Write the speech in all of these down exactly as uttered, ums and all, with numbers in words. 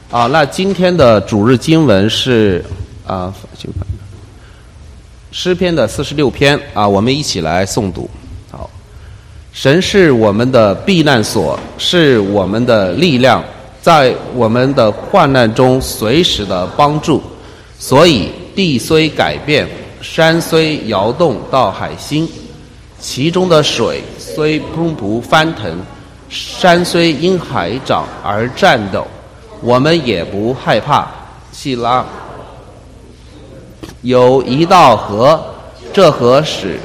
啊，那今天的主日经文是啊，诗篇的四十六篇啊，我们一起来诵读。好，神是我们的避难所，是我们的力量，在我们的患难中随时的帮助。所以地虽改变，山虽摇动到海心，其中的水虽砰砰翻腾，山虽因海涨而颤抖，我们也不害怕。希拉，有一道河，这河使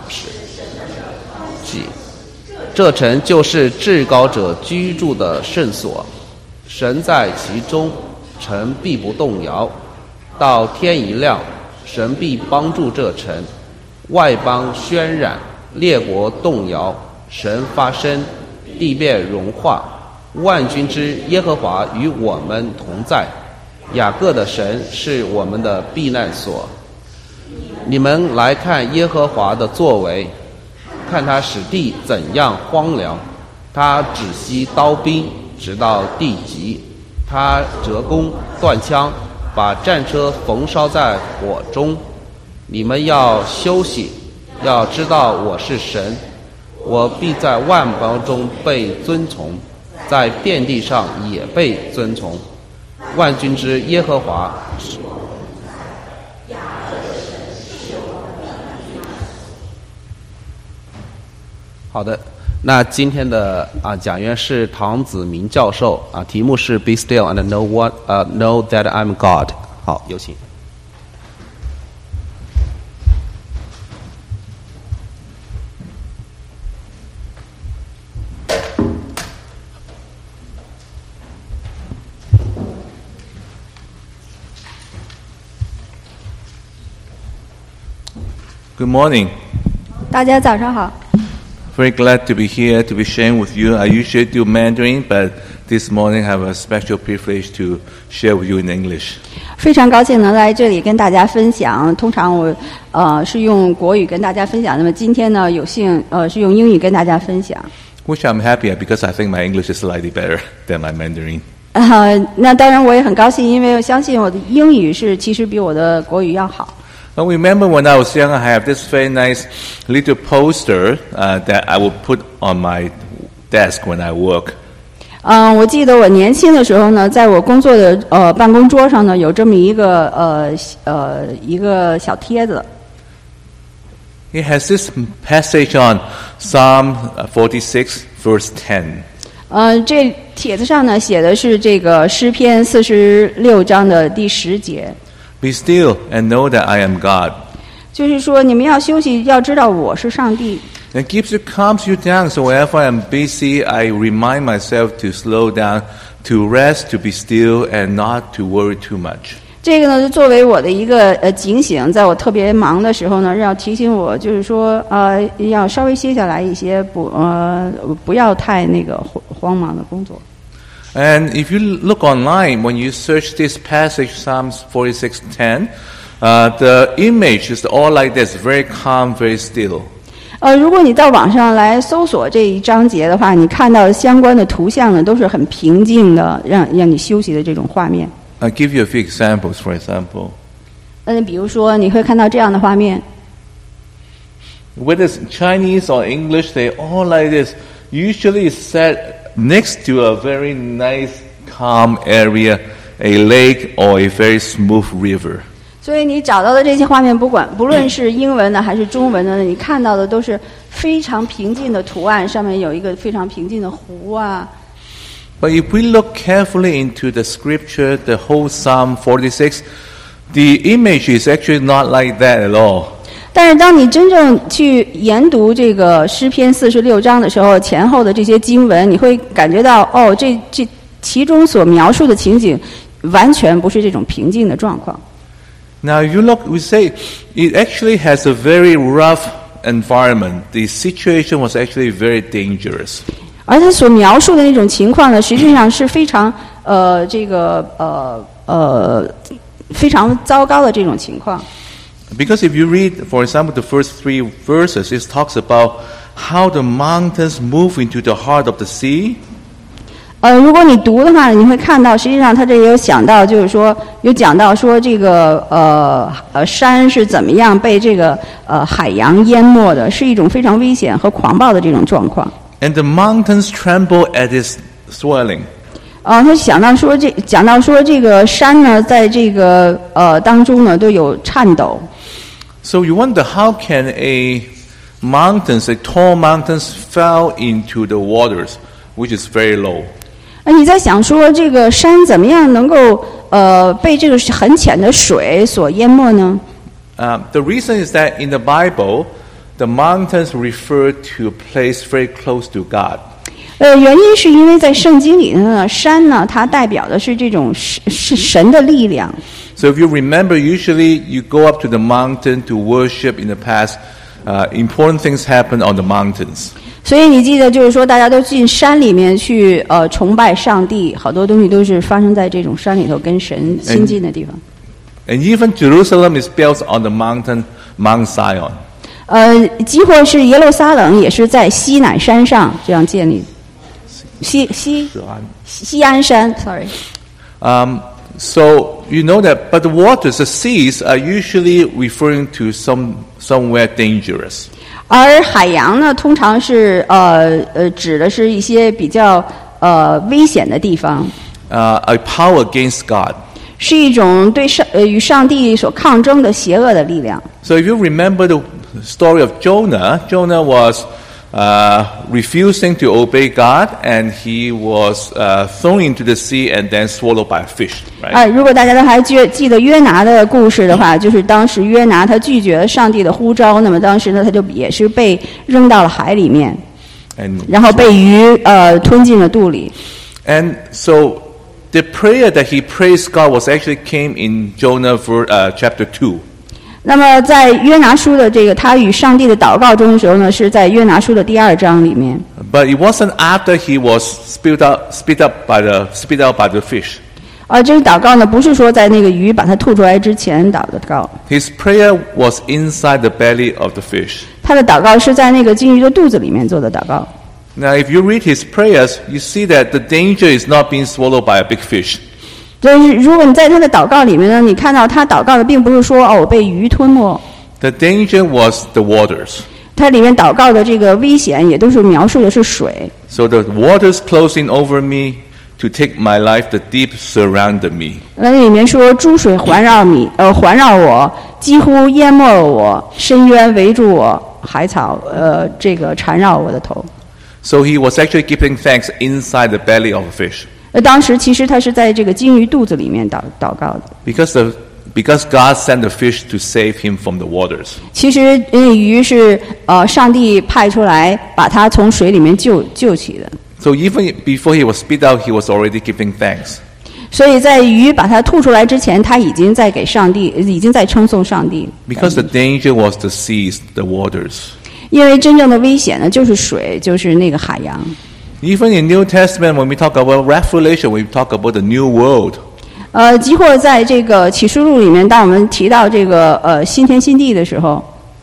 使这城就是至高者居住的圣所，神在其中，城必不动摇。到天一亮，神必帮助这城。外邦渲染，列国动摇，神发声，地变融化。万军之耶和华与我们同在，雅各的神是我们的避难所。你们来看耶和华的作为，看他使地怎样荒凉。他止息刀兵，直到地极。他折弓断枪，把战车焚烧在火中。你们要休息，要知道我是神，我必在万邦中被尊崇，在遍地上也被尊崇。万军之耶和华。好的，那今天的啊讲员是唐子明教授啊，题目是 Be still and know what 呃、uh, know that I'm God。好，有请。 Good morning. 大家早上好。 Very glad to be here to be sharing with you. I usually do Mandarin, but this morning I have a special privilege to share with you in English. 非常高兴能来这里跟大家分享。通常我呃是用国语跟大家分享，那么今天呢有幸呃是用英语跟大家分享。 Which I'm happy at because I think my English is slightly better than my Mandarin. 呃，那当然我也很高兴，因为我相信我的英语是其实比我的国语要好。 I remember when I was young, I have this very nice little poster uh, that I would put on my desk when I work. 嗯，我记得我年轻的时候呢，在我工作的呃办公桌上呢，有这么一个呃呃一个小贴子。 It has this passage on Psalm forty-six, verse ten. 呃，这帖子上呢写的是这个诗篇四十六章的第十节。 Be still and know that I am God. 就是说，你们要休息，要知道我是上帝。 It keeps you, calms you down. So whenever I'm busy, I remind myself to slow down, to rest, to be still, and not to worry too much. 这个呢，作为我的一个呃警醒，在我特别忙的时候呢，要提醒我，就是说，呃，要稍微歇下来一些，不呃，不要太那个慌忙的工作。 And if you look online, when you search this passage, Psalms forty-six ten, uh, the image is all like this, very calm, very still. 呃，如果你到网上来搜索这一章节的话，你看到相关的图像呢，都是很平静的，让让你休息的这种画面。 I'll give you a few examples. For example, 嗯，比如说你会看到这样的画面。 Whether it's Chinese or English, they all like this. Usually, it's set next to a very nice, calm area, a lake or a very smooth river. 所以你找到的这些画面，不管不论是英文的还是中文的，你看到的都是非常平静的图案，上面有一个非常平静的湖啊。 But if we look carefully into the scripture, the whole Psalm forty-six, the image is actually not like that at all. 但是当你真正去研读这个诗篇四十六章的时候，前后的这些经文，你会感觉到，哦，这这其中所描述的情景，完全不是这种平静的状况。 Now, if you look, we say it actually has a very rough environment. The situation was actually very dangerous. 而他所描述的那种情况呢，实际上是非常呃这个呃呃非常糟糕的这种情况。 Because if you read, for example, the first three verses, it talks about how the mountains move into the heart of the sea. 呃，如果你读的话，你会看到，实际上他这也有讲到，就是说有讲到说这个呃呃山是怎么样被这个呃海洋淹没的，是一种非常危险和狂暴的这种状况。 And the mountains tremble at its swelling. 啊，他想到说这讲到说这个山呢，在这个呃当中呢都有颤抖。 So you wonder how can a mountains, a tall mountains, fell into the waters, which is very low. 呃，你在想说这个山怎么样能够呃被这个很浅的水所淹没呢？ Um, the reason is that in the Bible, the mountains refer to a place very close to God. 呃，原因是因为在圣经里呢，山呢它代表的是这种是是神的力量。 So if you remember, usually you go up to the mountain to worship in the past. Uh, important things happen on the mountains. 所以你记得，就是说，大家都进山里面去，呃，崇拜上帝，好多东西都是发生在这种山里头，跟神亲近的地方。 And even Jerusalem is built on the mountain, Mount Zion. 呃，几乎是耶路撒冷也是在西乃山上这样建立。西西西安山 ，sorry. Um, so you know that, but the waters, the seas, are usually referring to some somewhere dangerous. 而海洋呢，通常是呃呃指的是一些比较呃危险的地方。 Uh, a power against God. 是一种对上呃与上帝所抗争的邪恶的力量。 So if you remember the story of Jonah, Jonah was uh, refusing to obey God, and he was uh, thrown into the sea and then swallowed by a fish. Right? 啊，如果大家都还记记得约拿的故事的话，就是当时约拿他拒绝了上帝的呼召，那么当时呢，他就也是被扔到了海里面， And 然后被鱼呃吞进了肚里。 And so the prayer that he praised God was actually came in Jonah for, uh, chapter two. 那么在约拿书的这个他与上帝的祷告中的时候呢，是在约拿书的第二章里面。 But it wasn't after he was spit out, spit up by the, spit out by the fish. 啊，这个祷告呢，不是说在那个鱼把它吐出来之前祷的告， His prayer was inside the belly of the fish. 他的祷告是在那个金鱼的肚子里面做的祷告。 Now, if you read his prayers, you see that the danger is not being swallowed by a big fish. 就是如果你在他的祷告里面呢，你看到他祷告的并不是说哦我被鱼吞没， The danger was the waters. 它里面祷告的这个危险也都是描述的是水。 So the waters closing over me to take my life, the deep surrounded me. 那里面说诸水环绕你，呃环绕我，几乎淹没了我，深渊围住我，海草呃这个缠绕我的头。 So he was actually giving thanks inside the belly of a fish. 呃，当时其实他是在这个金鱼肚子里面祷祷告的。 Because the because God sent the fish to save him from the waters. 其实因为鱼是呃上帝派出来把它从水里面救救起的， So even before he was spit out, he was already giving thanks. 所以在鱼把它吐出来之前，他已经在给上帝，已经在称颂上帝。 Because the danger was the seas, the waters. 因为真正的危险呢，就是水，就是那个海洋。 Even in New Testament, when we talk about Revelation, we talk about the new world. 呃，即或在这个启示录里面，当我们提到这个呃新天新地的时候，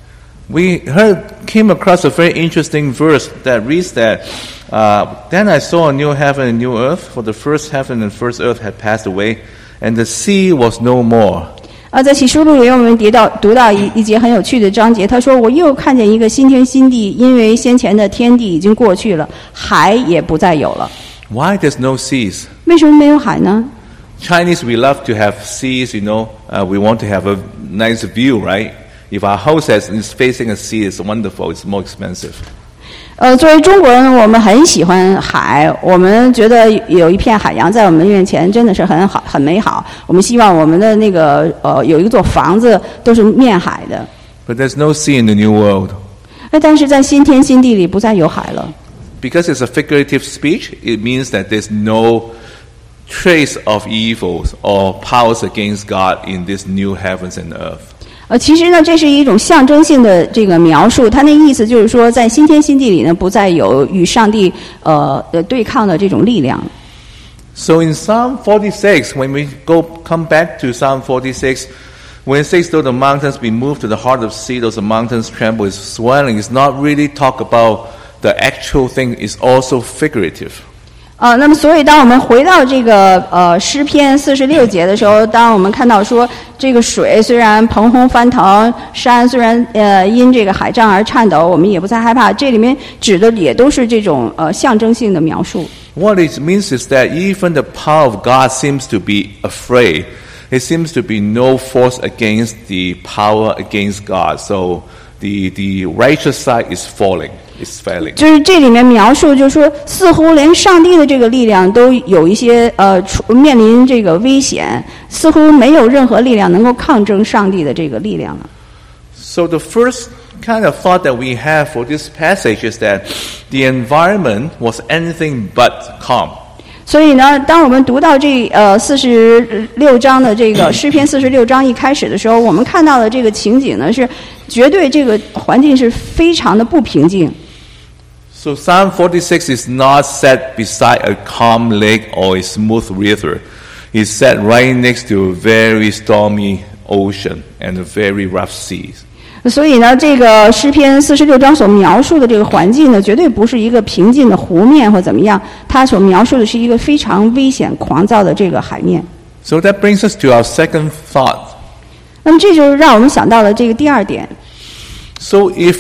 We heard came across a very interesting verse that reads that, uh, "Then I saw a new heaven and new earth, for the first heaven and first earth had passed away, and the sea was no more." 啊，在启示录里我们读到读到一一节很有趣的章节，他说：“我又看见一个新天新地，因为先前的天地已经过去了，海也不再有了。 Why there's no seas? 为什么没有海呢？ Chinese, we love to have seas, you know. Uh, we want to have a nice view, right? If our house has, is facing a sea, it's wonderful. It's more expensive. 呃，作为中国人，我们很喜欢海，我们觉得有一片海洋在我们面前真的是很好、很美好。我们希望我们的那个呃有一座房子都是面海的。 But there's no sea in the new world. 哎，但是在新天新地里不再有海了。 Because it's a figurative speech, it means that there's no trace of evils or powers against God in this new heavens and earth. 呃，其实呢，这是一种象征性的这个描述，它那意思就是说，在新天新地里呢，不再有与上帝呃呃对抗的这种力量。 So in Psalm forty-six, when we go come back to Psalm forty-six, when it says, though the mountains be moved to the heart of the sea, those the mountains tremble, is swelling, it's not really talk about the actual thing, it's also figurative. 呃，那么所以当我们回到这个呃诗篇四十六节的时候，当我们看到说这个水虽然澎洪翻腾，山虽然呃因这个海涨而颤抖，我们也不再害怕。这里面指的也都是这种呃象征性的描述。 What it means is that even the power of God seems to be afraid. It seems to be no force against the power against God. So the the righteous side is falling, is failing. 就是这里面描述，就是说，似乎连上帝的这个力量都有一些呃面临这个危险，似乎没有任何力量能够抗争上帝的这个力量了。 So the first kind of thought that we have for this passage is that the environment was anything but calm. 所以呢，当我们读到这呃四十六章的这个诗篇四十六章一开始的时候，我们看到的这个情景呢，是绝对这个环境是非常的不平静。 So Psalm forty-six is not set beside a calm lake or a smooth river. It's set right next to a very stormy ocean and a very rough seas. 所以呢，这个诗篇四十六章所描述的这个环境呢，绝对不是一个平静的湖面或怎么样，它所描述的是一个非常危险、狂躁的这个海面。 So that brings us to our second thought. 那么这就让我们想到了这个第二点。 So if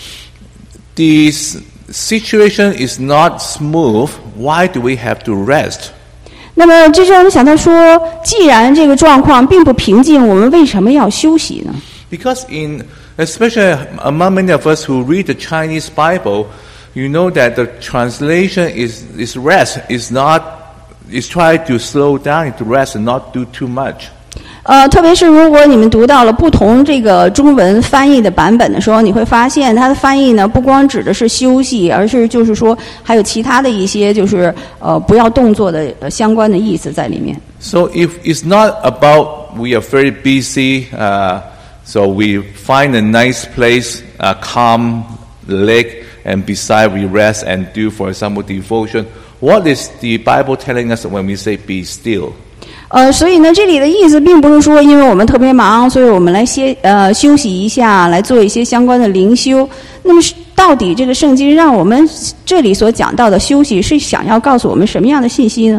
the situation is not smooth, why do we have to rest? 那么这就让我们想到说，既然这个状况并不平静，我们为什么要休息呢？ Because in especially among many of us who read the Chinese Bible, you know that the translation is, is rest, is not, is try to slow down into rest and not do too much. 呃，特别是如果你们读到了不同这个中文翻译的版本的时候，你会发现它的翻译呢，不光指的是休息，而是就是说还有其他的一些就是呃不要动作的、呃、相关的意思在里面。 So if it's not about we are very busy, uh, so we find a nice place, a calm lake, and beside we rest and do, for example, devotion. What is the Bible telling us when we say be still? 呃，所以呢，这里的意思并不是说，因为我们特别忙，所以我们来歇呃休息一下，来做一些相关的灵修。那么，到底这个圣经让我们这里所讲到的休息，是想要告诉我们什么样的信息呢？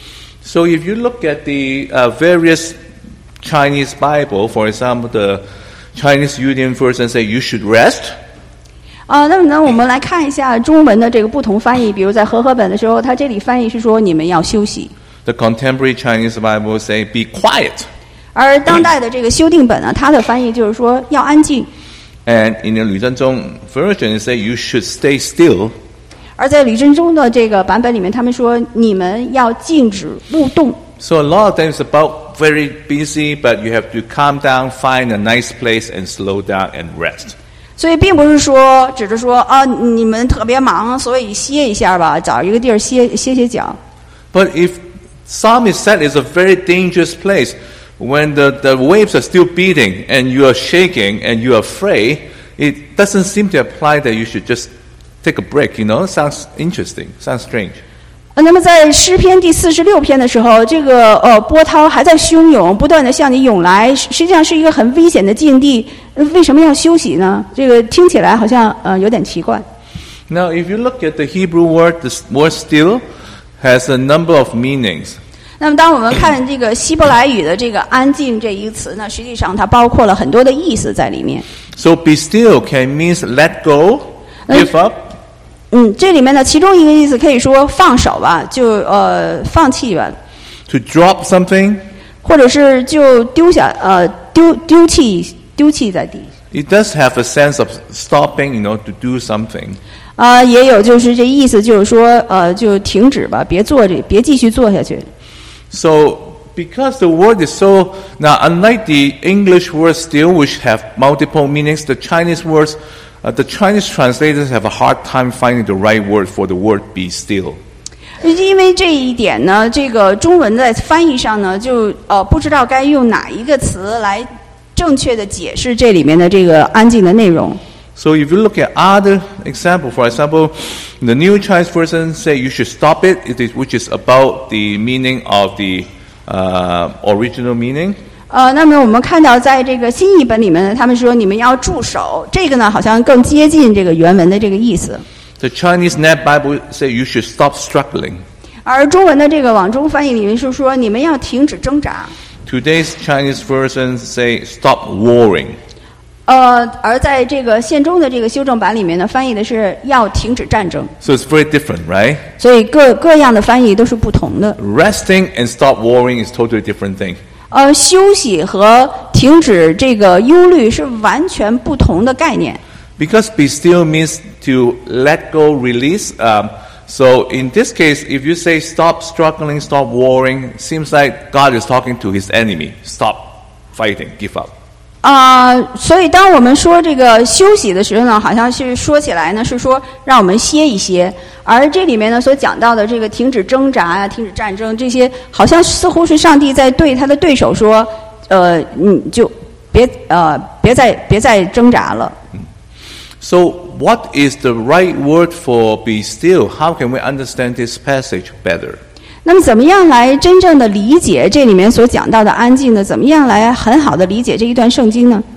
So if you look at the uh, various Chinese Bible, for example, the Chinese Union version say you should rest. 啊、呃，那么呢，我们来看一下中文的这个不同翻译。比如在和合本的时候，它这里翻译是说你们要休息。 The contemporary Chinese Bible say be quiet. 而当代的这个修订本呢，它的翻译就是说要安静。 And in the 吕振中 version, it say you should stay still. 而在吕振中的这个版本里面，他们说你们要静止不动。 So a lot of times it's about very busy, but you have to calm down, find a nice place, and slow down and rest. 所以并不是说指着说啊，你们特别忙，所以歇一下吧，找一个地儿歇歇歇脚。 But if Psalmist said it's a very dangerous place, when the, the waves are still beating and you are shaking and you are afraid, it doesn't seem to apply that you should just take a break, you know? It sounds interesting, sounds strange. 那么在诗篇第四十六篇的时候，这个呃波涛还在汹涌，不断的向你涌来，实际上是一个很危险的境地。为什么要休息呢？这个听起来好像呃有点奇怪。 Now, if you look at the Hebrew word, the word still has a number of meanings. 那么当我们看这个希伯来语的这个安静这一个词呢，实际上它包括了很多的意思在里面。 So be still can means let go, give up. 嗯，这里面呢，其中一个意思可以说放手吧，就呃放弃吧。 To drop something. 或者是就丢下呃丢丢弃丢弃在地。 It does have a sense of stopping, you know, to do something. 啊、呃，也有就是这意思，就是说呃就停止吧，别做这，别继续做下去。 So, because the word is so, now unlike the English word still, which have multiple meanings, the Chinese words, uh, the Chinese translators have a hard time finding the right word for the word be still. 因为这一点呢，这个中文在翻译上呢，就呃不知道该用哪一个词来正确的解释这里面的这个安静的内容。 So if you look at other example, for example, the New Chinese version say you should stop it, it is, which is about the meaning of the uh, original meaning. 呃，那么我们看到在这个新译本里面呢，他们说你们要住手，这个呢好像更接近这个原文的这个意思。 The Chinese Net Bible say you should stop struggling. 而中文的这个网中翻译里面是说，你们要停止挣扎。 Today's Chinese version say, stop warring. 呃，而在这个现中的这个修正版里面呢，翻译的是要停止战争。 So it's very different, right? 所以各各样的翻译都是不同的。 Resting and stop warring is totally different thing. 呃，休息和停止这个忧虑是完全不同的概念。 Because be still means to let go, release. Um, so in this case, if you say stop struggling, stop warring, it seems like God is talking to his enemy. Stop fighting, give up. 啊、呃，所以当我们说这个休息的时候呢，好像是说起来呢，是说让我们歇一歇。而这里面呢所讲到的这个停止挣扎呀、停止战争，这些好像似乎是上帝在对他的对手说，呃，你就别呃别再别再挣扎了。 So what is the right word for be still? How can we understand this passage better? 那么怎么样来真正的理解这里面所讲到的安静呢？怎么样来很好的理解这一段圣经呢？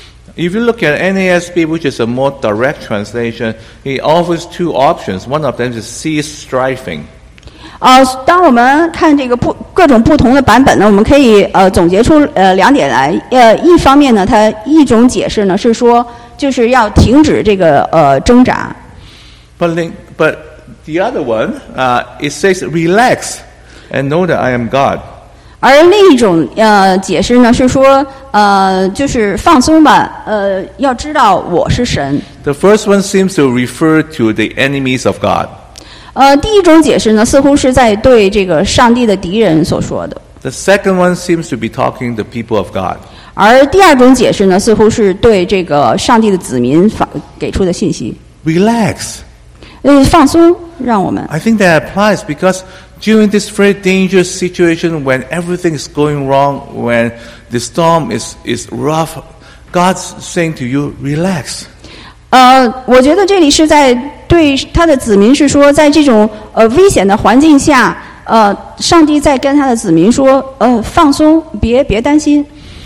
If you look at N A S B, which is a more direct translation, it offers two options. One of them is cease striving. 呃，当我们看这个不各种不同的版本呢，我们可以呃总结出呃两点来。呃，一方面呢，它一种解释呢是说，就是要停止这个呃挣扎。 But but the other one, uh, it says relax and know that I am God. 而另一种呃解释呢是说，呃，就是放松吧，呃，要知道我是神。 The first one seems to refer to the enemies of God. 呃，第一种解释呢，似乎是在对这个上帝的敌人所说的。 The second one seems to be talking the people of God. 而第二种解释呢，似乎是对这个上帝的子民发给出的信息。 Relax. 呃，放松，让我们。 I think that applies because during this very dangerous situation, when everything is going wrong, when the storm is is rough, God's saying to you, relax. 呃，我觉得这里是在对他的子民是说，在这种呃危险的环境下，呃，上帝在跟他的子民说，呃，放松，别别担心。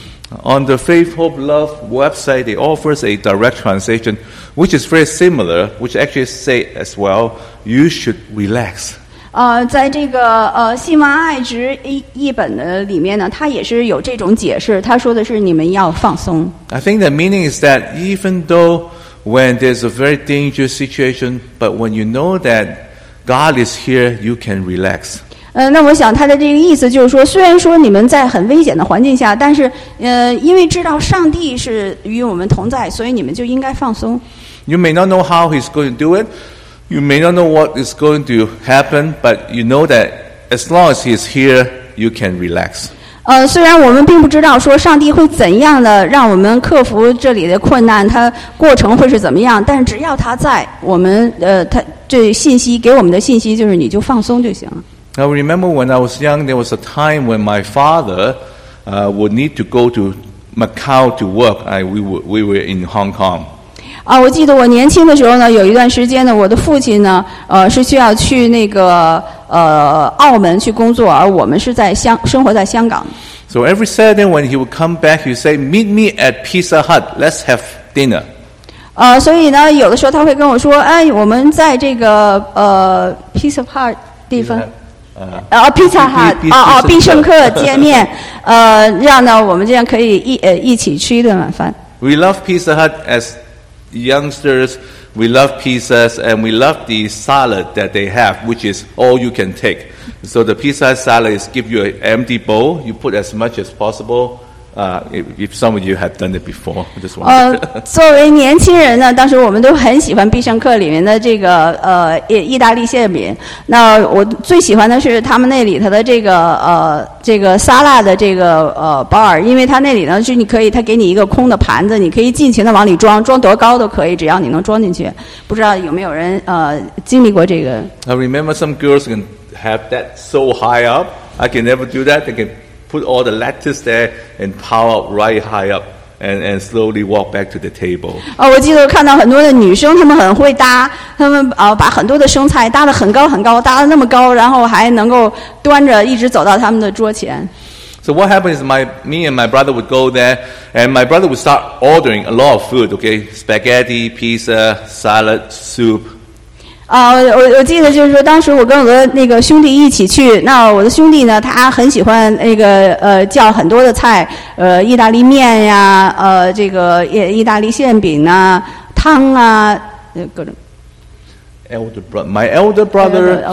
On the Faith, Hope, Love website, it offers a direct translation, which is very similar, which actually say as well, you should relax. 呃，在这个呃希望爱值译译本的里面呢，它也是有这种解释，他说的是你们要放松。 I think the meaning is that even though when there's a very dangerous situation, but when you know that God is here, you can relax. 呃，那我想他的这个意思就是说，虽然说你们在很危险的环境下，但是呃，因为知道上帝是与我们同在，所以你们就应该放松。 You may not know how He's going to do it. You may not know what is going to happen, but you know that as long as He is here, you can relax. 呃，虽然我们并不知道说上帝会怎样的让我们克服这里的困难，它过程会是怎么样，但是只要他在，我们呃，他这信息给我们的信息就是你就放松就行了。 Now remember when I was young, there was a time when my father uh, would need to go to Macau to work. I, we, were, we were in Hong Kong. 啊，我记得我年轻的时候呢，有一段时间呢，我的父亲呢，呃，是需要去那个呃澳门去工作，而我们是在香生活在香港。 So every Saturday when he would come back, he would say, "Meet me at Pizza Hut. Let's have dinner." 呃，所以呢，有的时候他会跟我说，哎，我们在这个呃 Pizza Hut 地方。呃，Pizza Hut 哦哦，必胜客见面，呃，让呢我们这样可以一呃一起吃一顿晚饭。 We love Pizza Hut as youngsters. We love pizzas and we love the salad that they have, which is all you can take. So the pizza salad is give you an empty bowl. You put as much as possible. Uh, if, if some of you have done it before, I just want. 呃，作为年轻人呢，当时我们都很喜欢必胜客里面的这个呃意意大利馅饼。那我最喜欢的是他们那里头的这个呃这个沙拉的这个呃包儿，因为它那里呢是你可以，它给你一个空的盘子，你可以尽情的往里装，装多高都可以，只要你能装进去。不知道有没有人呃经历过这个？ I remember some girls can have that so high up. I can never do that. They can put all the lettuce there and pile up right high up and, and slowly walk back to the table. 哦，我记得我看到很多的女生，她们很会搭，她们啊、呃、把很多的生菜搭得很高很高，搭得那么高，然后还能够端着一直走到他们的桌前。 So what happened is my me and my brother would go there and my brother would start ordering a lot of food, okay? Spaghetti, pizza, salad, soup. 啊、我我记得就是说，当时我跟我的那个兄弟一起去，那我的兄弟呢，他很喜欢那个呃叫很多的菜，呃意大利面呀，呃这个意意大利馅饼啊，汤啊，呃各种。 Elder bro- my elder brother,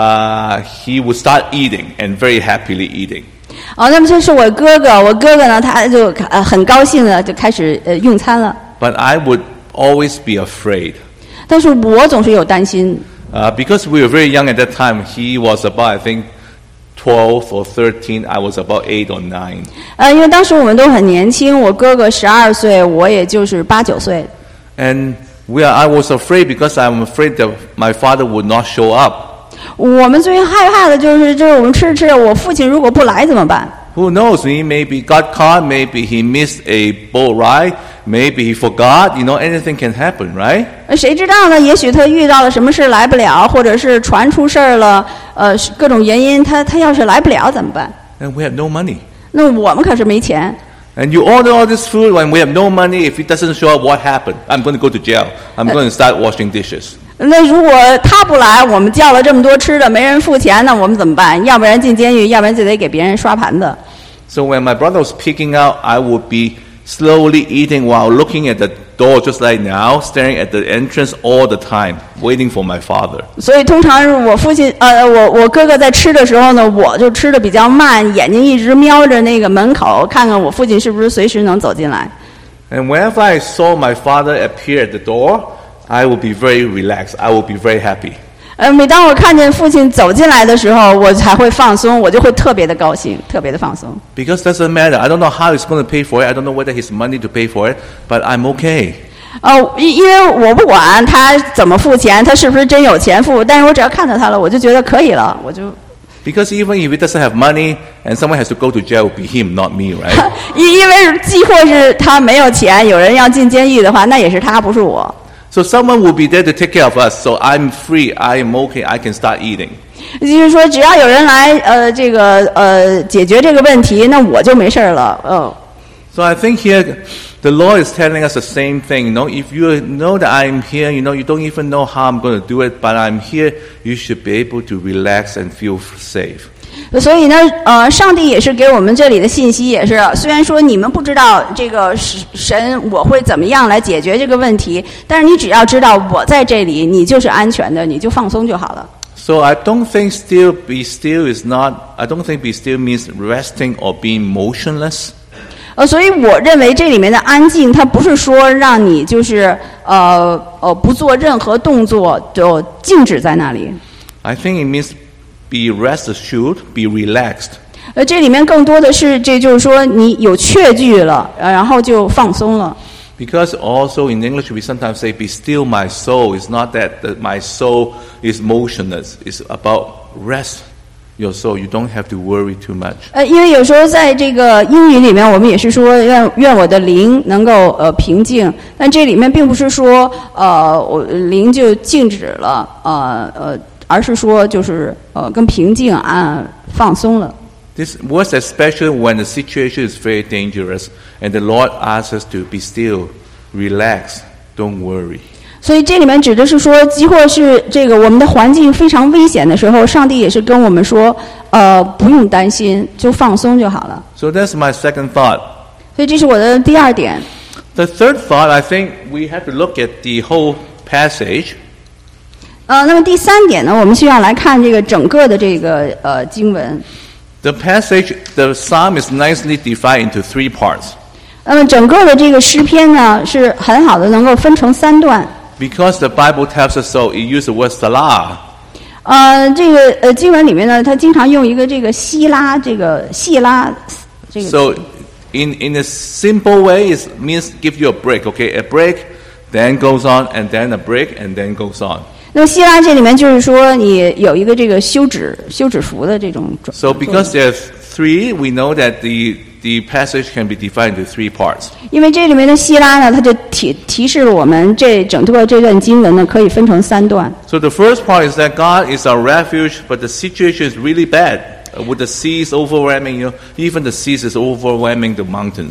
uh, he would start eating and very happily eating. 哦，那么这是我哥哥，我哥哥呢，他就呃很高兴的就开始呃用餐了。 But I would always be afraid. 但是我总是有担心。 Uh, because we were very young at that time, he was about, I think, twelve or thirteen. I was about eight or nine. 呃，因为当时我们都很年轻，我哥哥十二岁，我也就是八九岁。 And we are, I was afraid because I'm afraid that my father would not show up. 我们最害怕的就是，就是我们吃着吃着，我父亲如果不来怎么办？ Who knows? He maybe got caught. Maybe he missed a boat ride. Maybe he forgot. You know, anything can happen, right? 谁知道呢？也许他遇到了什么事来不了，或者是船出事儿了，呃，各种原因，他他要是来不了怎么办？ And we have no money. 那我们可是没钱。 And you order all this food when we have no money. If it doesn't show up, what happened? I'm going to go to jail. I'm going to start washing dishes. 那如果他不来，我们叫了这么多吃的，没人付钱，那我们怎么办？要不然进监狱，要不然就得给别人刷盘子。 So when my brother was picking out, I would be slowly eating while looking at the door, just like now, staring at the entrance all the time, waiting for my father. 所以通常是我父亲，呃，我我哥哥在吃的时候呢，我就吃的比较慢，眼睛一直瞄着那个门口，看看我父亲是不是随时能走进来。 And whenever I saw my father appear at the door, I would be very relaxed. I would be very happy. 呃，每当我看见父亲走进来的时候，我才会放松，我就会特别的高兴，特别的放松。 Because doesn't matter. I don't know how he's going to pay for it. I don't know whether he's money to pay for it, but I'm okay. 呃，因因为我不管他怎么付钱，他是不是真有钱付，但是我只要看到他了，我就觉得可以了，我就。 Because even if he doesn't have money and someone has to go to jail, it would be him, not me, right? 因因为既或是他没有钱，有人要进监狱的话，那也是他，不是我。 So someone will be there to take care of us. So I'm free. I am okay. I can start eating. 就是说，只要有人来，呃，这个呃解决这个问题，那我就没事了。哦。 So I think here, the Lord is telling us the same thing. You know, if you know that I'm here, you know, you don't even know how I'm going to do it, but I'm here. You should be able to relax and feel safe. 所以呢，呃，上帝也是给我们这里的信息，也是虽然说你们不知道这个神我会怎么样来解决这个问题，但是你只要知道我在这里，你就是安全的，你就放松就好了。 So I don't think still be still is not. I don't think be still means resting or being motionless. 呃，所以我认为这里面的安静，它不是说让你就是呃呃不做任何动作就静止在那里。 I think it means be rest assured, be relaxed. 呃，这里面更多的是，这就是说你有确据了，呃然后就放松了。 Because also in English we sometimes say, "Be still, my soul." It's not that the, my soul is motionless. It's about rest your soul. You don't have to worry too much. 呃，因为有时候在这个英语里面，我们也是说愿愿我的灵能够呃平静，但这里面并不是说呃我灵就静止了，呃呃，而是说就是呃跟平静啊放松了。 This works especially when the situation is very dangerous and the Lord asks us to be still, relax, don't worry. 所以这里面指的是说，即或是这个我们的环境非常危险的时候，上帝也是跟我们说，呃，不用担心，就放松就好了。 So that's my second thought. 所以这是我的第二点。 The third thought, I think we have to look at the whole passage. 呃，那么第三点呢，我们需要来看这个整个的这个呃经文。 The passage, the psalm is nicely divided into three parts. 那么整个的这个诗篇呢，是很好的能够分成三段。 Because the Bible tells us so, it uses the word salah. 呃，这个呃经文里面呢，它经常用一个这个希拉，这个细拉，这个。 So, in in a simple way, it means give you a break. Okay, a break, then goes on, and then a break, and then goes on. 那么希拉这里面就是说，你有一个这个休止休止符的这种。 So, because there's three, we know that the the passage can be divided into three parts. 因为这里面的希拉呢，它就提提示了我们这整个这段经文呢，可以分成三段。 So the first part is that God is our refuge, but the situation is really bad. With the seas overwhelming, you know, even the seas is overwhelming the mountains.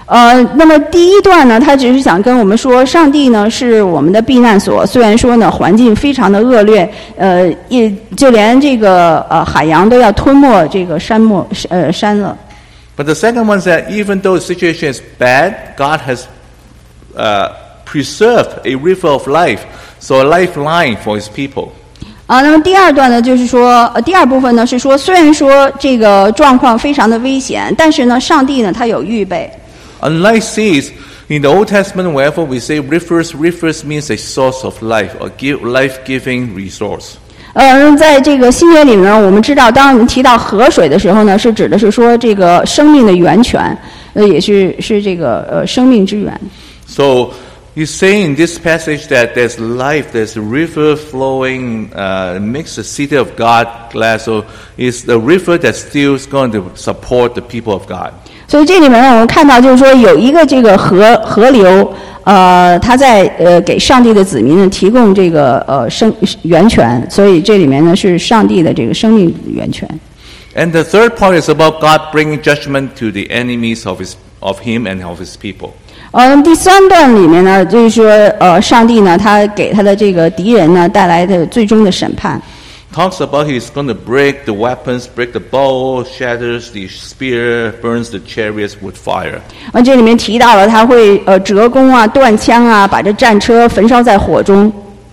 呃，那么第一段呢，他只是想跟我们说，上帝呢是我们的避难所。虽然说呢环境非常的恶劣，呃，也就连这个呃海洋都要吞没这个山漠呃山了。 But the second one is that even though the situation is bad, God has uh, preserved a river of life, so a lifeline for His people. 啊，那么第二段呢，就是说，呃，第二部分呢是说，虽然说这个状况非常的危险，但是呢，上帝呢他有预备。 Unlike seas, in the Old Testament, wherever we say rivers, rivers means a source of life, or give, life-giving resource. 呃，在这个新约里面，我们知道，当我们提到河水的时候呢，是指的是说这个生命的源泉，呃，也是是这个呃生命之源。 So you say in this passage that there's life, there's a river flowing, uh, makes the city of God glad. So it's the river that still is going to support the people of God. 所以这里面呢，我们看到就是说有一个这个河河流，呃，它在呃给上帝的子民呢提供这个呃生源泉，所以这里面呢是上帝的这个生命源泉。 And the third part is about God bringing judgment to the enemies of his of him and of his people. 嗯，第三段里面呢，就是说呃，上帝呢他给他的这个敌人呢带来的最终的审判。 Talks about he's going to break the weapons, break the bow, shatters the spear, burns the chariots with fire. 啊，这里面提到了他会呃折弓啊、断枪啊，把这战车焚烧在火中。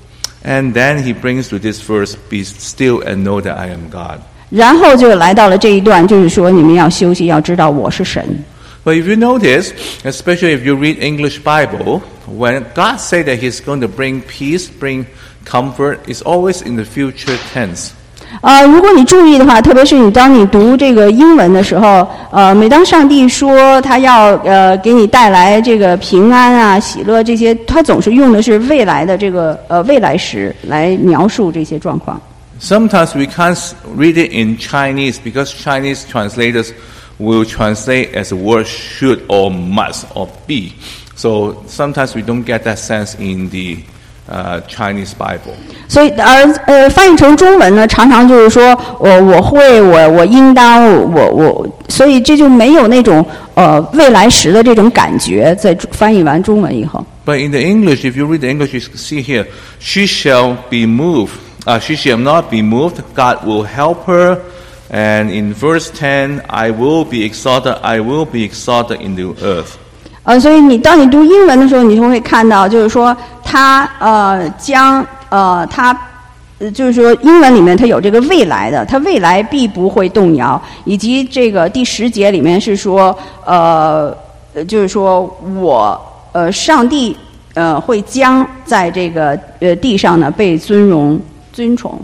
And then he brings to this verse, "Be still and know that I am God." 然后就来到了这一段，就是说你们要休息，要知道我是神。 But if you notice, especially if you read English Bible, when God said that He's going to bring peace, bring comfort, it's always in the future tense. 呃，如果你注意的话，特别是你当你读这个英文的时候，呃，每当上帝说他要呃给你带来这个平安啊、喜乐这些，他总是用的是未来的这个呃未来时来描述这些状况。 Sometimes we can't read it in Chinese because Chinese translators will translate as the word should or must or be. So sometimes we don't get that sense in the uh, Chinese Bible. 所以而呃翻译成中文呢，常常就是说我我会我我应当我我，所以这就没有那种呃未来时的这种感觉，在翻译完中文以后。 But in the English, if you read the English, you see here, she shall be moved. Uh, she shall not be moved. God will help her. And in verse ten, I will be exalted. I will be exalted in the earth. 呃，所以你当你读英文的时候，你就会看到，就是说他呃将呃他，呃就是说英文里面它有这个未来的，它未来必不会动摇，以及这个第十节里面是说呃就是说我呃上帝呃会将在这个呃地上呢被尊荣尊崇。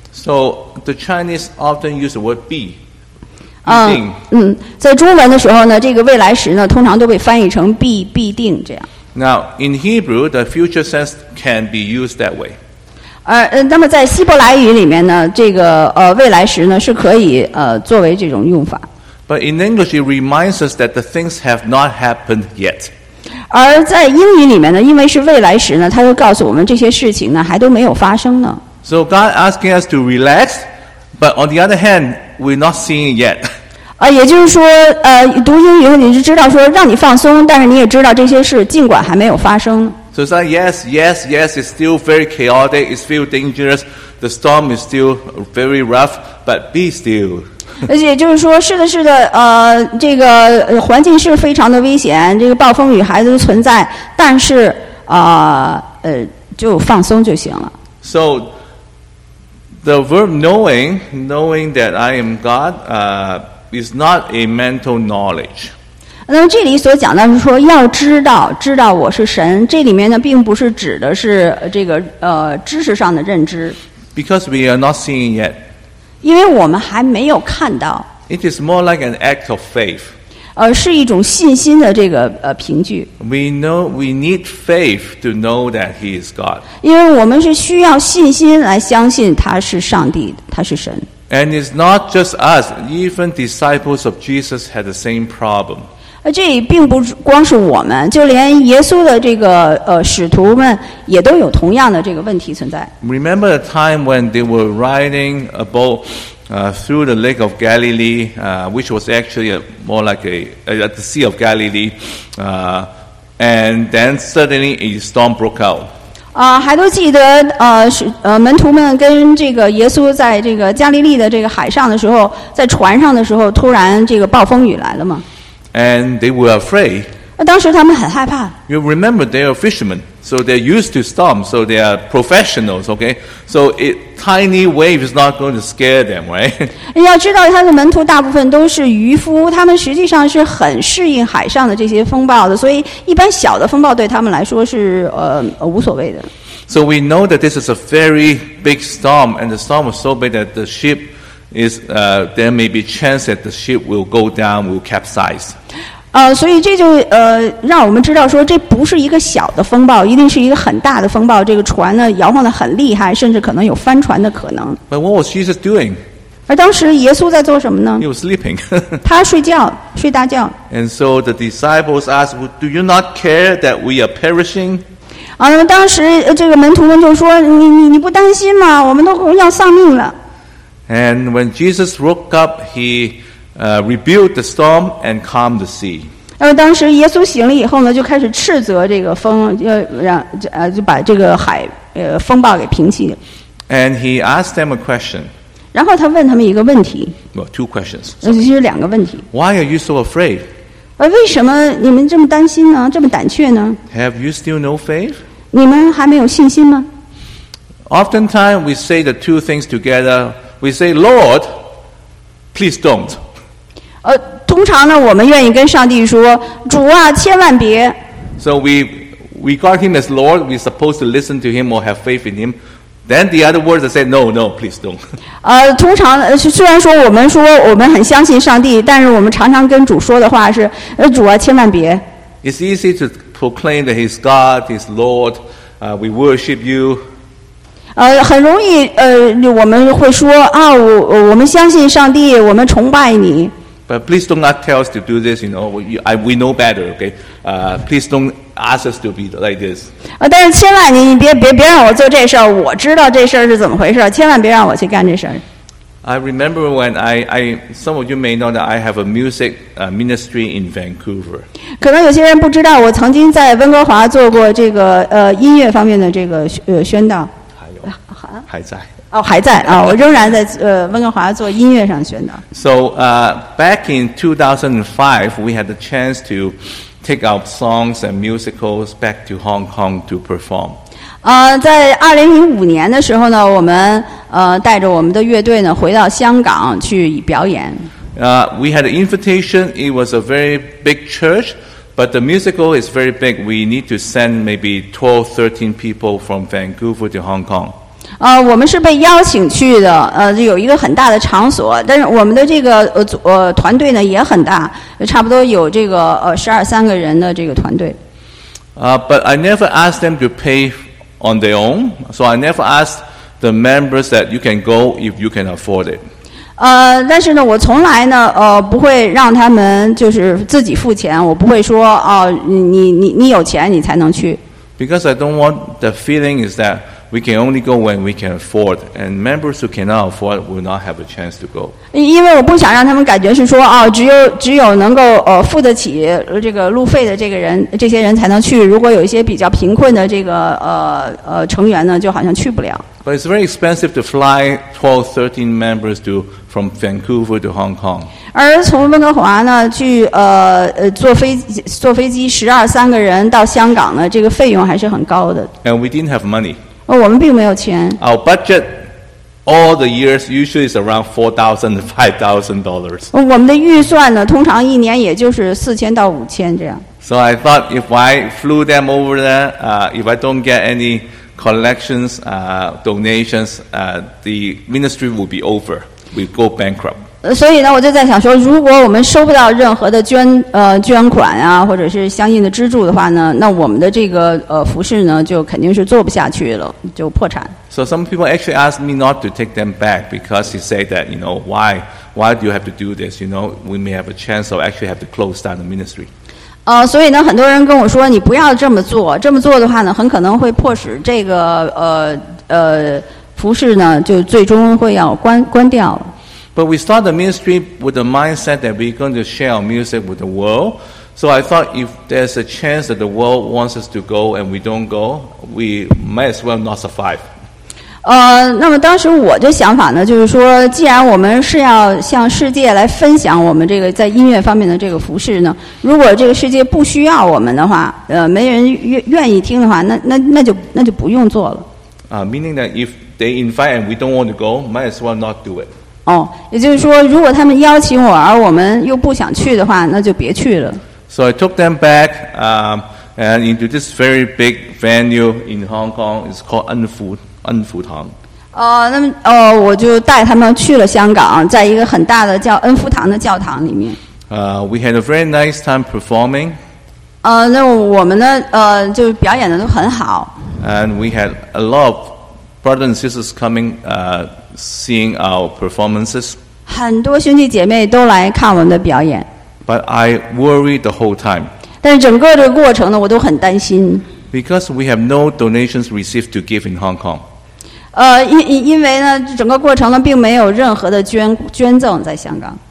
So the Chinese often use the word be. 嗯嗯，在中文的时候呢，这个未来时呢，通常都被翻译成必必定这样。 Now, in Hebrew, the future sense can be used that way. 而呃，那么在希伯来语里面呢，这个呃未来时呢是可以呃作为这种用法。 But in English, it reminds us that the things have not happened yet. 而在英语里面呢，因为是未来时呢，它就告诉我们这些事情呢还都没有发生呢。 So God asking us to relax, but on the other hand, we're not seeing it yet. 啊，也就是说，呃，读英语你是知道说让你放松，但是你也知道这些事尽管还没有发生。 So it's like, yes, yes, yes, it's still very chaotic, it's still dangerous, the storm is still very rough, but be still. 而且就是说，是的，是的，呃，这个、呃、环境是非常的危险，这个暴风雨还都存在，但是啊， 呃, 呃，就放松就行了。 So the verb knowing, knowing that I am God, uh, is not a mental knowledge. 那么这里所讲的是说要知道，知道我是神，这里面呢并不是指的是这个呃知识上的认知。 Because we are not seeing yet. 因为我们还没有看到。 It is more like an act of faith. 呃，是一种信心的这个呃凭据。 We know we need faith to know that He is God. 因为我们是需要信心来相信他是上帝，他是神。 And it's not just us. Even disciples of Jesus had the same problem. 呃，这并不光是我们，就连耶稣的这个呃使徒们也都有同样的这个问题存在。 Remember the time when they were riding a boat uh, through the Lake of Galilee, uh, which was actually a, more like a, a, the Sea of Galilee, uh, and then suddenly a storm broke out. 啊、呃，还都记得，呃，是呃，门徒们跟这个耶稣在这个加利利的这个海上的时候，在船上的时候，突然这个暴风雨来了嘛。 And they were afraid. 那当时他们很害怕。 You remember they are fishermen, so they're used to storms, so they are professionals, okay? So it, tiny wave is not going to scare them, right? 要知道，他的门徒大部分都是渔夫，他们实际上是很适应海上的这些风暴的，所以一般小的风暴对他们来说是呃无所谓的。 So we know that this is a very big storm, and the storm was so big that the ship is, uh, there may be a chance that the ship will go down, will capsize. 呃，所以这就呃让我们知道说，这不是一个小的风暴，一定是一个很大的风暴。这个船呢摇晃得很厉害，甚至可能有翻船的可能。 But what was Jesus doing? 而当时耶稣在做什么呢？ He was sleeping. 他睡觉，睡大觉。 And so the disciples asked, "Do you not care that we are perishing?" 啊，那么当时这个门徒们就说：“你你你不担心吗？我们都要丧命了。” And when Jesus woke up, he uh, rebuked the storm and calmed the sea. 那么当时耶稣醒了以后呢，就开始斥责这个风，要让呃就把这个海呃风暴给平息。 And he asked them a question. 然后他问他们一个问题， Well, two questions. 呃，其实两个问题。 Why are you so afraid? 呃，为什么你们这么担心呢？这么胆怯呢？ Have you still no faith? 你们还没有信心吗？ Oftentimes we say the two things together. We say, Lord, please don't. 呃，通常呢，我们愿意跟上帝说：“主啊，千万别。” So we regard him as Lord. We're supposed to listen to him or have faith in him. Then the other words that say, no, no, please don't. 呃，通常呃虽然说我们说我们很相信上帝，但是我们常常跟主说的话是：“呃，主啊，千万别。” It's easy to proclaim that he's God, he's Lord. Uh, we worship you. 呃，很容易，呃，我们会说啊，我我们相信上帝，我们崇拜你。 But please do not tell us to do this. You know, we, I, we know better. Okay, uh, please don't ask us to be like this. 呃，但是千万你你别别别让我做这事儿，我知道这事儿是怎么回事，千万别让我去干这事儿。 I remember when I, I, some of you may know that I have a music uh, ministry in Vancouver. 可能有些人不知道，我曾经在温哥华做过这个呃音乐方面的这个呃宣道。 还有，还在。 哦，还在啊，我仍然在呃温哥华做音乐上宣导。 So uh, back in two thousand five, we had the chance to take our songs and musicals back to Hong Kong to perform. 呃，在二零零五年的时候呢，我们呃带着我们的乐队呢回到香港去表演。 Uh, we had an invitation. It was a very big church, but the musical is very big. We need to send maybe twelve, thirteen people from Vancouver to Hong Kong. 呃，我们是被邀请去的，呃，有一个很大的场所，但是我们的这个呃组呃团队呢也很大，差不多有这个呃十二三个人的这个团队。 Uh, but I never asked them to pay on their own, so I never asked the members that you can go if you can afford it. 呃，但是呢，我从来呢，呃，不会让他们就是自己付钱，我不会说哦，你你你你有钱你才能去。 Because I don't want the feeling is that we can only go when we can afford, and members who cannot afford will not have a chance to go. 因为我不想让他们感觉是说哦，只有只有能够呃付得起这个路费的这个人，这些人才能去。如果有一些比较贫困的这个呃呃成员呢，就好像去不了。 But it's very expensive to fly twelve, thirteen members to from Vancouver to Hong Kong. 而从温哥华呢去呃呃坐飞机坐飞机十二三个人到香港呢，这个费用还是很高的。 And we didn't have money. 呃，我们并没有钱。 Our budget all the years usually is around four thousand to five thousand dollars. 我们的预算呢，通常一年也就是四千到五千这样。 So I thought if I flew them over there, uh, if I don't get any collections, uh, donations, uh, the ministry will be over. We go bankrupt. 呃，所以呢，我就在想说，如果我们收不到任何的捐呃捐款啊，或者是相应的资助的话呢，那我们的这个呃服饰呢，就肯定是做不下去了，就破产。 So some people actually asked me not to take them back because he said that, you know, why, why do you have to do this? You know, we may have a chance of actually have to close down the ministry. 呃，所以呢，很多人跟我说，你不要这么做，这么做的话呢，很可能会迫使这个呃呃服饰呢，就最终会要关关掉了。 But we start the ministry with the mindset that we're going to share our music with the world. So I thought if there's a chance that the world wants us to go and we don't go, we might as well not survive. 呃，那么当时我的想法呢，就是说，既然我们是要向世界来分享我们这个在音乐方面的这个服饰呢，如果这个世界不需要我们的话，呃，没人愿愿意听的话，那那那就那就不用做了。 Uh, meaning that if they invite and we don't want to go, might as well not do it. 哦，也就是说，如果他们邀请我，而我们又不想去的话，那就别去了。 So I took them back um, and into this very big venue in Hong Kong. It's called An Fu An Fu Tang. 呃，那么呃，我就带他们去了香港，在一个很大的叫恩福堂的教堂里面。 Uh, we had a very nice time performing. 呃，那我们呢，呃，就表演的都很好。 And we had a lot of brothers and sisters coming, uh, seeing our performances. 很多兄弟姐妹都来看我们的表演。 But I worried the whole time. 但是整个这个过程呢，我都很担心。 Because we have no donations received to give in Hong Kong. 呃，因因因为呢，整个过程呢，并没有任何的捐捐赠在香港。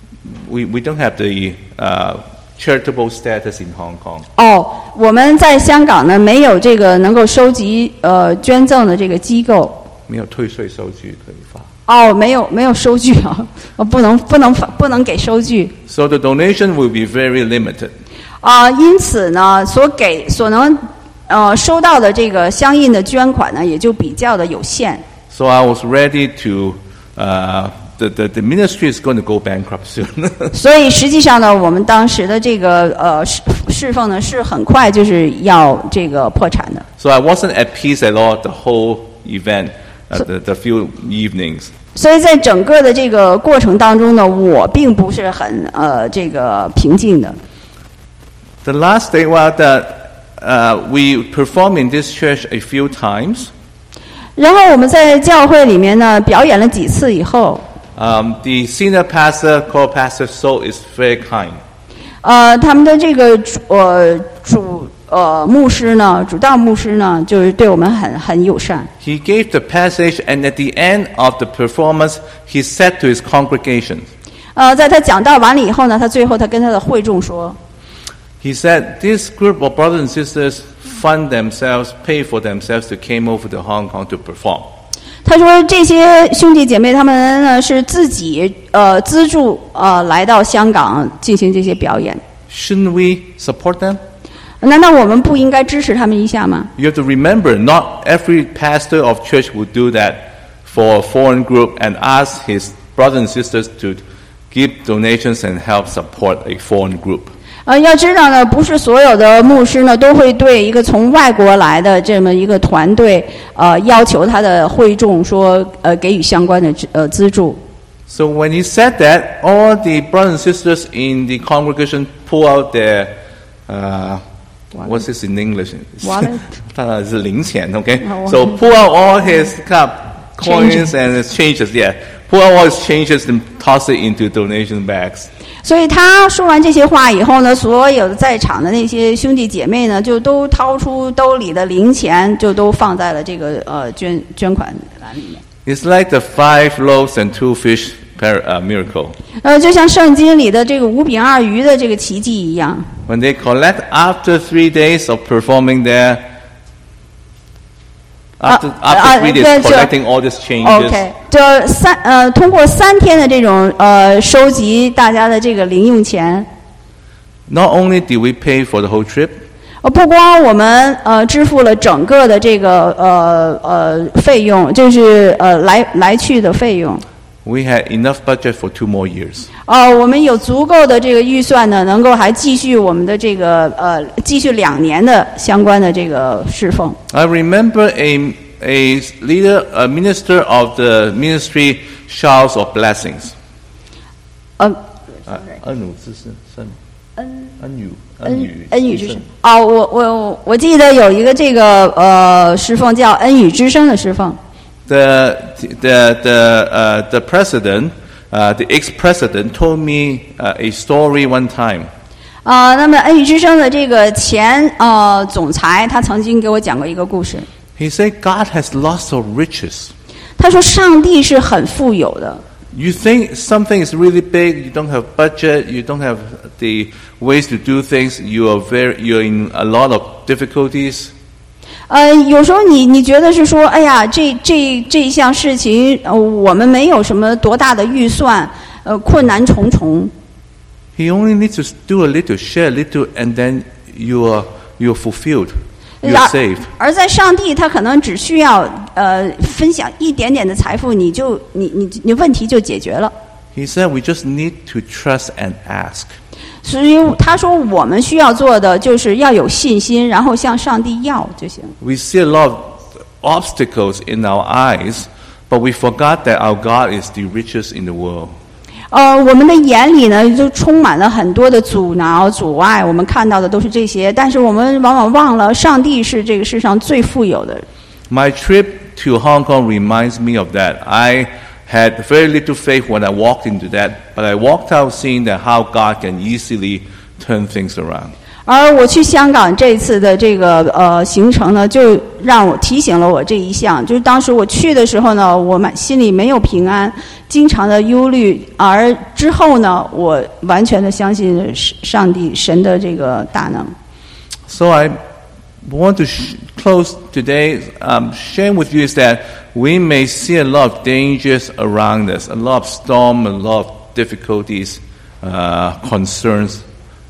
We we don't have the uh, charitable status in Hong Kong. 哦，我们在香港呢，没有这个能够收集呃捐赠的这个机构。 没有退税收据可以发。 哦，没有没有收据啊，我不能不能不能给收据。 So the donation will be very limited. 啊、呃，因此呢，所给所能呃收到的这个相应的捐款呢，也就比较的有限。 So I was ready to, uh, the, the the ministry is going to go bankrupt soon. 所以实际上呢，我们当时的这个呃侍侍奉呢，是很快就是要这个破产的。 So I wasn't at peace at all the whole event, uh, the the few evenings. 所以在整个的这个过程当中呢，我并不是很呃这个平静的。 The last day, well, that uh, we performed in this church a few times. 然后我们在教会里面呢表演了几次以后， Um, the senior pastor called Pastor So is very kind. 呃，他们的这个主呃主呃牧师呢，主道牧师呢，就是对我们很很友善。 He gave the passage, and at the end of the performance, he said to his congregation. 呃，在他讲道完了以后呢，他最后他跟他的会众说。 He said, this group of brothers and sisters fund themselves, pay for themselves to came over to Hong Kong to perform. 他说这些兄弟姐妹他们呢是自己呃资助呃来到香港进行这些表演。 Shouldn't we support them? 难道我们不应该支持他们一下吗？ You have to remember, not every pastor of church will do that for a foreign group and ask his brothers and sisters to give donations and help support a foreign group. 呃，要知道呢，不是所有的牧师呢都会对一个从外国来的这么一个团队，呃，要求他的会众说，呃，给予相关的呃资助。 So when he said that, all the brothers and sisters in the congregation pull out their, uh, what's this in English? Wallet. 当然是零钱, okay? Oh, So pull out all his kind of coins and his changes, yeah. Pull out all his changes and toss it into donation bags. 所以他说完这些话以后呢，所有的在场的那些兄弟姐妹呢，就都掏出兜里的零钱，就都放在了这个呃捐捐款栏里面。 It's like the five loaves and two fish par- uh, miracle. 呃，就像圣经里的这个五饼二鱼的这个奇迹一样。 When they collect after three days of performing there, after, Uh, after three uh, days yeah, sure. collecting all these changes, OK， 这三呃，通过三天的这种呃收集大家的这个零用钱， not only did we pay for the whole trip, 呃，不光我们呃支付了整个的这个呃呃费用，就是呃来来去的费用。 we had enough budget for two more years. 呃，我们有足够的这个预算呢，能够还继续我们的这个呃继续两年的相关的这个侍奉。 I remember a a leader, a minister of the ministry shouts of blessings. 呃， 恩语之声， 恩恩语， 恩语恩语之声。哦，我我我记得有一个这个呃侍奉叫恩语之声的侍奉。 The the the uh, the president, uh, the ex-president, told me uh, a story one time. 啊、呃，那么恩语之声的这个前呃总裁，他曾经给我讲过一个故事。 He said God has lots of riches. 他说上帝是很富有的。 You think something is really big, you don't have budget, you don't have the ways to do things, you are very, you're in a lot of difficulties. 呃，有时候你你觉得是说，哎呀，这这这一项事情，呃，我们没有什么多大的预算，呃，困难重重。 He only needs to do a little, share a little, and then you are you're fulfilled, you're saved. 而在上帝，他可能只需要呃分享一点点的财富，你就你你你问题就解决了。 He said we just need to trust and ask. 所以他说，我们需要做的就是要有信心，然后向上帝要就行。 We see a lot of obstacles in our eyes, but we forgot that our God is the richest in the world. 呃，我们的眼里呢，就充满了很多的阻挠、阻碍，我们看到的都是这些，但是我们往往忘了，上帝是这个世上最富有的。 My trip to Hong Kong reminds me of that. I had very little faith when I walked into that, but I walked out seeing that how God can easily turn things around. 而我去香港这次的这个呃行程呢，就让我提醒了我这一项，就是当时我去的时候呢，我满心里没有平安，经常的忧虑，而之后呢，我完全的相信上帝神的这个大能。 So I want to sh- close today um, sharing with you is that we may see a lot of dangers around us, a lot of storm, a lot of difficulties, uh, concerns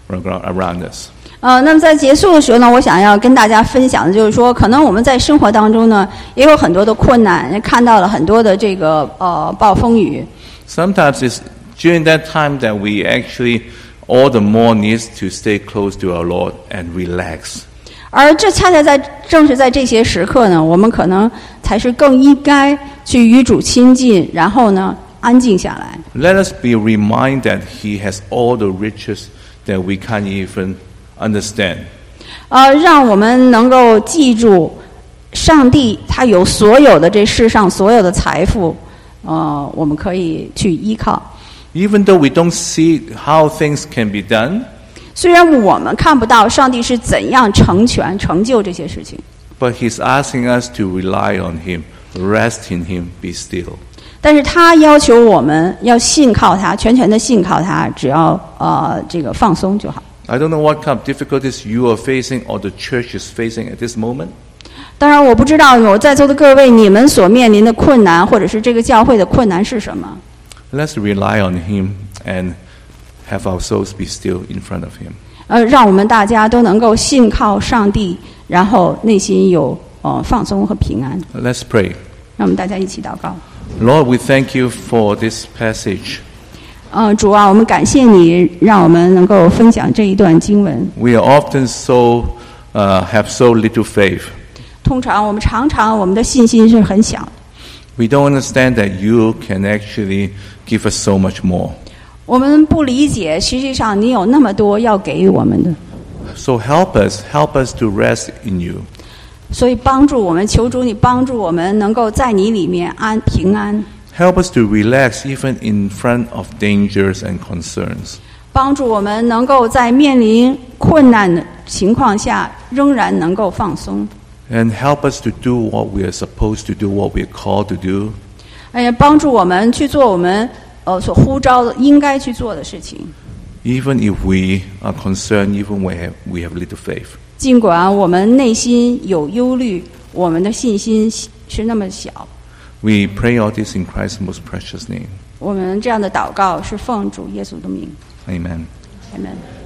around us. 呃，那么在结束的时候呢，我想要跟大家分享的就是说，可能我们在生活当中呢，也有很多的困难，也看到了很多的这个呃暴风雨。 Sometimes it's during that time that we actually all the more needs to stay close to our Lord and relax. 而这恰恰在正是在这些时刻呢，我们可能才是更应该去与主亲近，然后呢安静下来。 Let us be reminded that He has all the riches that we can't even understand. 呃，让我们能够记住，上帝他有所有的这世上所有的财富，呃，我们可以去依靠。 Even though we don't see how things can be done, 虽然我们看不到上帝是怎样成全成就这些事情， but He's asking us to rely on Him, rest in Him, be still. 但是他要求我们要信靠他，全权的信靠他，只要呃这个放松就好。 I don't know what kind of difficulties you are facing or the church is facing at this moment. 当然，我不知道我在座的各位，你们所面临的困难，或者是这个教会的困难是什么？ Let's rely on Him and have our souls be still in front of Him. 呃，让我们大家都能够信靠上帝，然后内心有呃放松和平安。 Let's pray. 让我们大家一起祷告。 Lord, we thank you for this passage. 呃，主啊，我们感谢你，让我们能够分享这一段经文。 We are often so uh, have so little faith. 通常我们常常我们的信心是很小的， We don't understand that you can actually give us so much more. 我们不理解，实际上你有那么多要给予我们的， So help us, help us to rest in you. 所以帮助我们，求主你帮助我们能够在你里面安平安， Help us to relax even in front of dangers and concerns. 帮助我们能够在面临困难的情况下仍然能够放松。 And help us to do what we are supposed to do, what we are called to do. 哎呀，帮助我们去做我们呃所呼召的应该去做的事情。 Even if we are concerned, even when we have, we have little faith. 尽管我们内心有忧虑，我们的信心是那么小。 We pray all this in Christ's most precious name. 我们这样的祷告是奉主耶稣的名。 Amen. Amen。